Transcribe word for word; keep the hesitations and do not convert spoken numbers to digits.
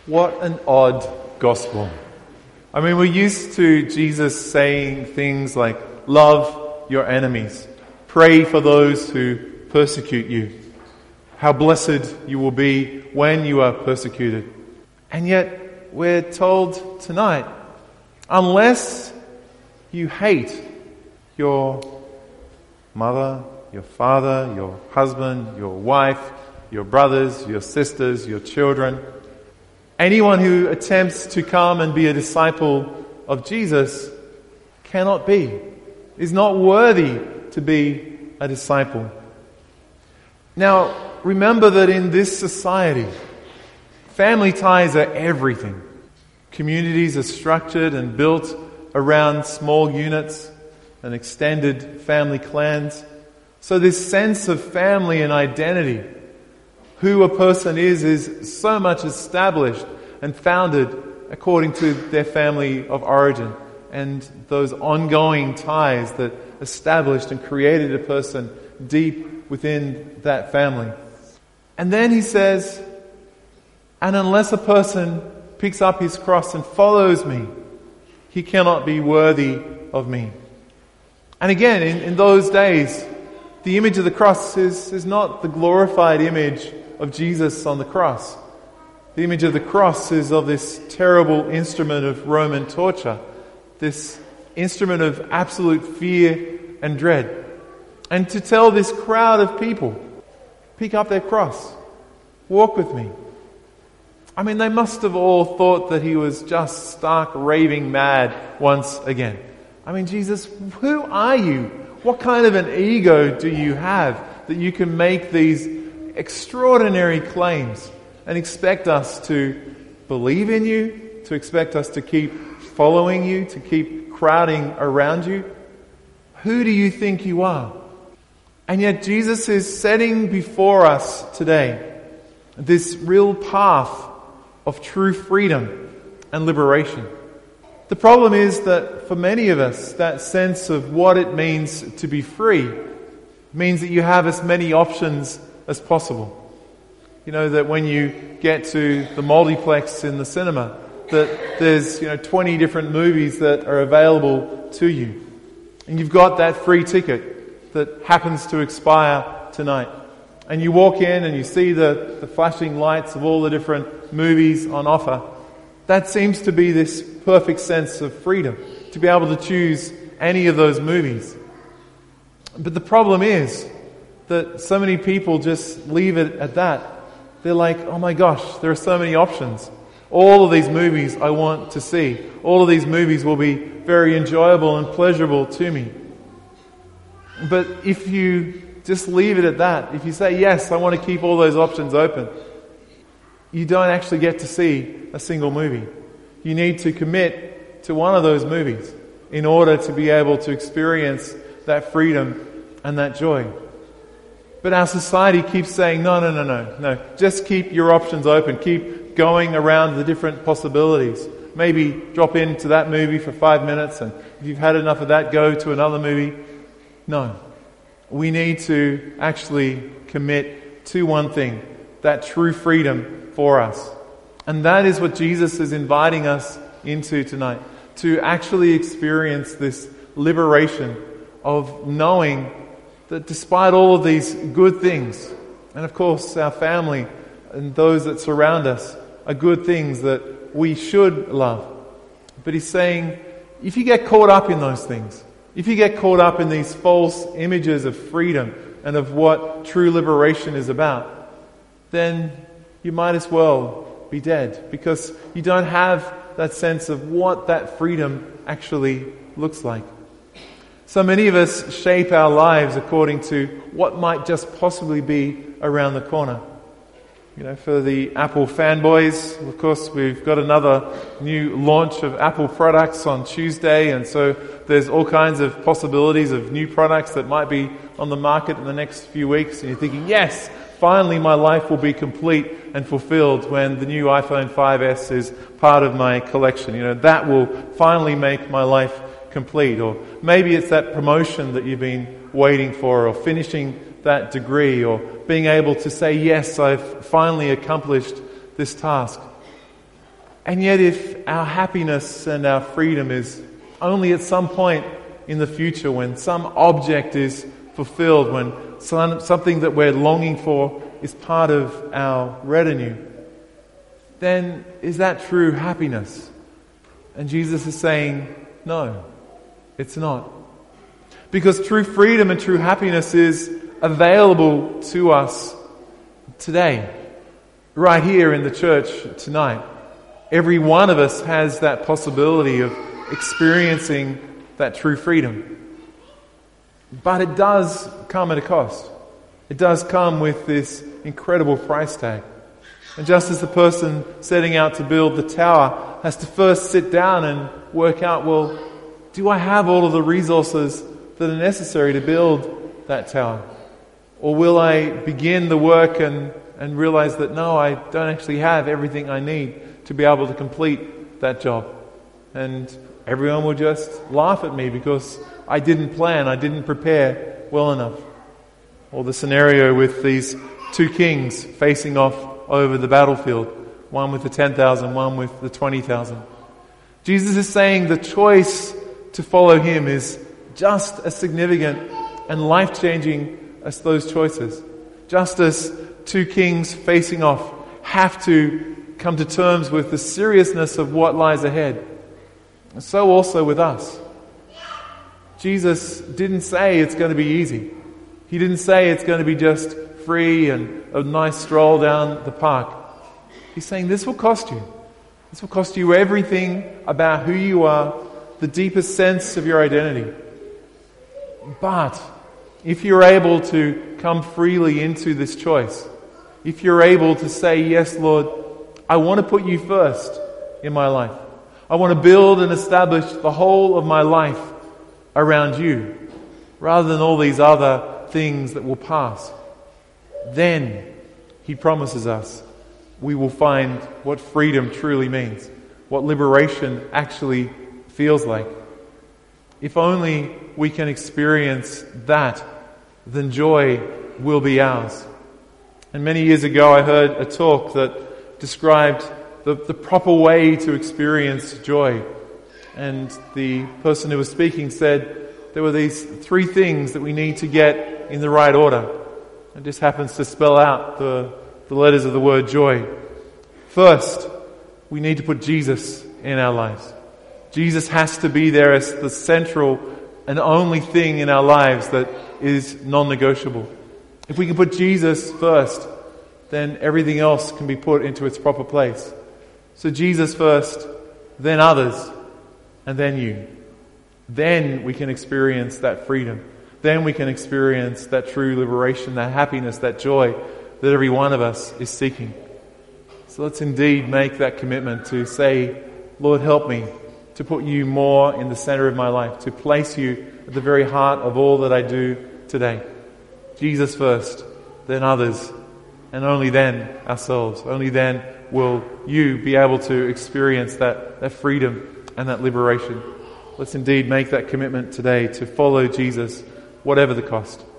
What an odd gospel. I mean, we're used to Jesus saying things like, love your enemies, pray for those who persecute you, how blessed you will be when you are persecuted. And yet, we're told tonight, unless you hate your mother, your father, your husband, your wife, your brothers, your sisters, your children, anyone who attempts to come and be a disciple of Jesus cannot be, is not worthy to be a disciple. Now, remember that in this society, family ties are everything. Communities are structured and built around small units and extended family clans. So this sense of family and identity, who a person is, is so much established and founded according to their family of origin and those ongoing ties that established and created a person deep within that family. And then he says, and unless a person picks up his cross and follows me, he cannot be worthy of me. And again, in, in those days, the image of the cross is, is not the glorified image of Jesus on the cross. The image of the cross is of this terrible instrument of Roman torture, this instrument of absolute fear and dread. And to tell this crowd of people, pick up their cross, walk with me. I mean, they must have all thought that he was just stark raving mad once again. I mean, Jesus, who are you? What kind of an ego do you have that you can make these extraordinary claims and expect us to believe in you, to expect us to keep following you, to keep crowding around you? Who do you think you are? And yet Jesus is setting before us today this real path of true freedom and liberation. The problem is that for many of us, that sense of what it means to be free means that you have as many options as possible. You know, that when you get to the multiplex in the cinema, that there's, you know, twenty different movies that are available to you. And you've got that free ticket that happens to expire tonight. And you walk in and you see the, the flashing lights of all the different movies on offer. That seems to be this perfect sense of freedom, to be able to choose any of those movies. But the problem is that so many people just leave it at that. They're like, oh my gosh, there are so many options. All of these movies I want to see. All of these movies will be very enjoyable and pleasurable to me. But if you just leave it at that, if you say, yes, I want to keep all those options open, you don't actually get to see a single movie. You need to commit to one of those movies in order to be able to experience that freedom and that joy. But our society keeps saying, no, no, no, no, no. Just keep your options open. Keep going around the different possibilities. Maybe drop into that movie for five minutes, and if you've had enough of that, go to another movie. No. We need to actually commit to one thing, that true freedom for us. And that is what Jesus is inviting us into tonight, to actually experience this liberation of knowing that despite all of these good things, and of course our family and those that surround us are good things that we should love. But he's saying, if you get caught up in those things, if you get caught up in these false images of freedom and of what true liberation is about, then you might as well be dead, because you don't have that sense of what that freedom actually looks like. So many of us shape our lives according to what might just possibly be around the corner. You know, for the Apple fanboys, of course, we've got another new launch of Apple products on Tuesday, and so there's all kinds of possibilities of new products that might be on the market in the next few weeks, and you're thinking, yes, finally my life will be complete and fulfilled when the new iPhone five S is part of my collection. You know, that will finally make my life complete. Or maybe it's that promotion that you've been waiting for, or finishing that degree, or being able to say, yes, I've finally accomplished this task. And yet if our happiness and our freedom is only at some point in the future, when some object is fulfilled, when some, something that we're longing for is part of our retinue, then is that true happiness? And Jesus is saying, no, it's not. Because true freedom and true happiness is available to us today, right here in the church tonight. Every one of us has that possibility of experiencing that true freedom. But it does come at a cost. It does come with this incredible price tag. And just as the person setting out to build the tower has to first sit down and work out, well, do I have all of the resources that are necessary to build that tower? Or will I begin the work and, and realize that no, I don't actually have everything I need to be able to complete that job? And everyone will just laugh at me because I didn't plan, I didn't prepare well enough. Or the scenario with these two kings facing off over the battlefield, one with the ten thousand, one with the twenty thousand. Jesus is saying the choice to follow him is just as significant and life-changing as those choices. Just as two kings facing off have to come to terms with the seriousness of what lies ahead, and so also with us. Jesus didn't say it's going to be easy. He didn't say it's going to be just free and a nice stroll down the park. He's saying this will cost you. This will cost you everything about who you are, the deepest sense of your identity. But if you're able to come freely into this choice, if you're able to say, yes, Lord, I want to put you first in my life. I want to build and establish the whole of my life around you, rather than all these other things that will pass. Then, he promises us, we will find what freedom truly means, what liberation actually feels like. If only we can experience that, then joy will be ours. And many years ago I heard a talk that described the, the proper way to experience joy. And the person who was speaking said there were these three things that we need to get in the right order. It just happens to spell out the, the letters of the word joy. First, we need to put Jesus in our lives. Jesus has to be there as the central and only thing in our lives that is non-negotiable. If we can put Jesus first, then everything else can be put into its proper place. So Jesus first, then others, and then you. Then we can experience that freedom. Then we can experience that true liberation, that happiness, that joy that every one of us is seeking. So let's indeed make that commitment to say, Lord, help me to put you more in the center of my life, to place you at the very heart of all that I do today. Jesus first, then others, and only then ourselves. Only then will you be able to experience that, that freedom and that liberation. Let's indeed make that commitment today to follow Jesus, whatever the cost.